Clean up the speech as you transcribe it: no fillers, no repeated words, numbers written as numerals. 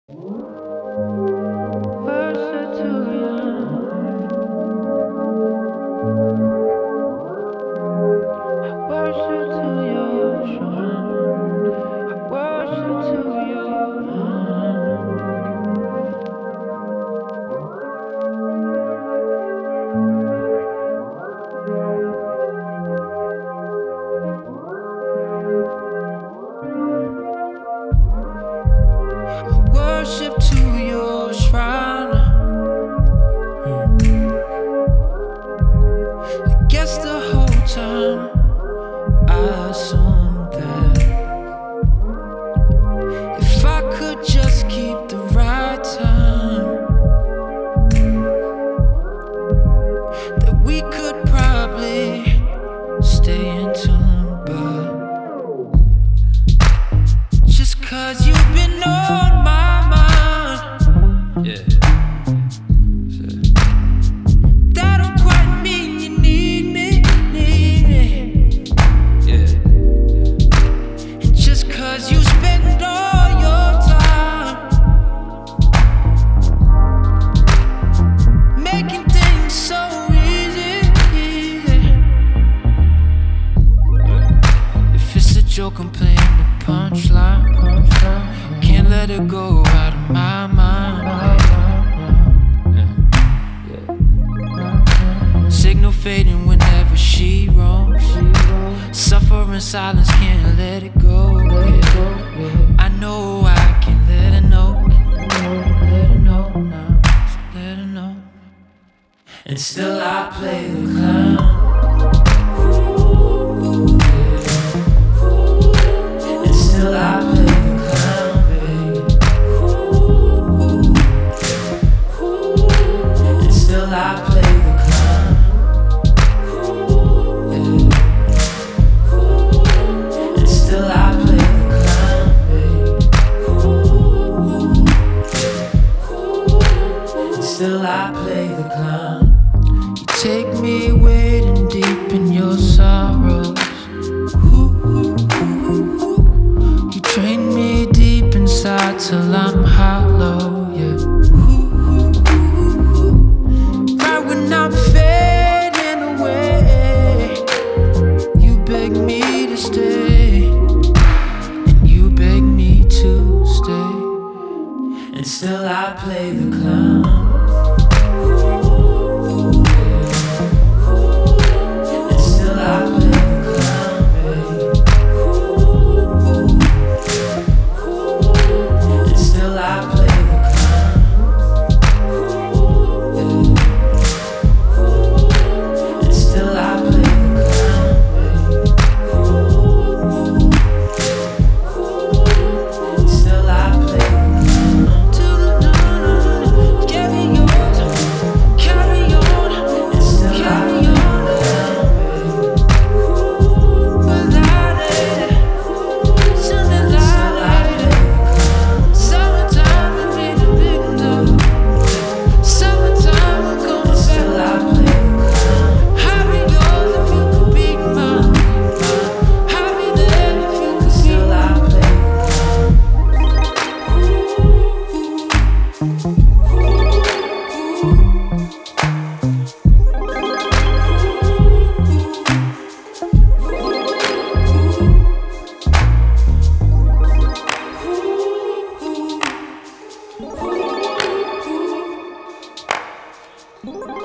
Closer to you, worship to your shrine, worship to your worship to your shrine. I guess the whole time I assumed that if I could just keep the right time, that we could probably stay in tune. But just 'cause you've been on my mind, yeah, that don't quite mean you need me, yeah. And just 'cause you spend all your time making things so easy. If it's a joke, I'm playing the punchline. Can't let it go out of my mind. Signal fading whenever she roams. Suffer in silence, can't let it go. I know I can let her know. Let her know now. Let her know. And still I play the clown. And still I play the clown, baby. And still I play the clown. And still I play the clown, baby. And still I play the clown. You take me wading deep in your sorrows. You train me deep inside till I'm hollow, yeah. Right when I'm fading away, you beg me to stay, and you beg me to stay, and still I play the clown. And still I play the clown, baby. And still I play the clown. And still I play the clown, baby. And still I play the clown. To the carry on, carry on. And still I play the clown, baby. Without it, something like summertime and me the victim. Summertime we're gonna still I play the clown. I'll be yours if you could be mine. I'll be there if you could still I play the clown. Ooh.